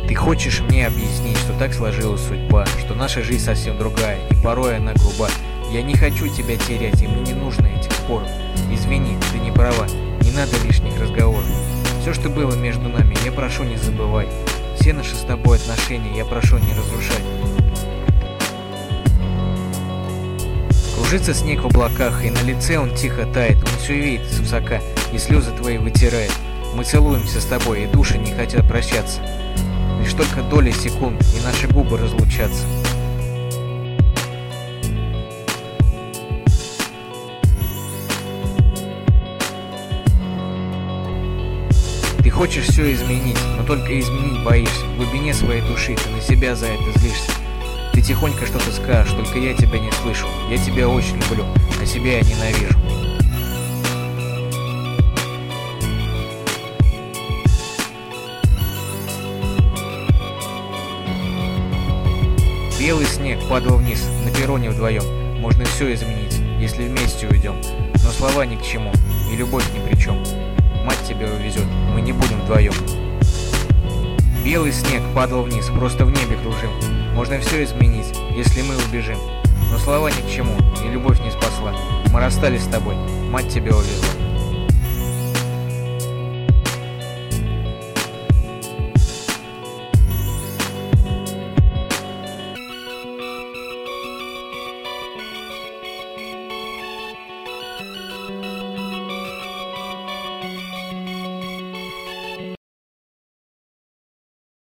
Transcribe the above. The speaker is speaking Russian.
Ты хочешь мне объяснить, что так сложилась судьба, что наша жизнь совсем другая, и порой она груба. Я не хочу тебя терять, и мне не нужно этих споров. Извини, ты не права, не надо лишних разговоров. Все, что было между нами, я прошу, не забывай. Все наши с тобой отношения я прошу не разрушать. Кружится снег в облаках, и на лице он тихо тает. Он все видит с высока, и слезы твои вытирает. Мы целуемся с тобой, и души не хотят прощаться. Лишь только доли секунд, и наши губы разлучатся. Ты хочешь все изменить, но только изменить боишься. В глубине своей души ты на себя за это злишься. Ты тихонько что-то скажешь, только я тебя не слышу. Я тебя очень люблю, а себя я ненавижу. Белый снег падал вниз, на перроне вдвоем. Можно все изменить, если вместе уйдем. Но слова ни к чему, и любовь ни при чем. Мать тебя увезет, мы не будем вдвоем. Белый снег падал вниз, просто в небе кружим. Можно все изменить, если мы убежим. Но слова ни к чему, и любовь не спасла. Мы расстались с тобой, мать тебя увезла.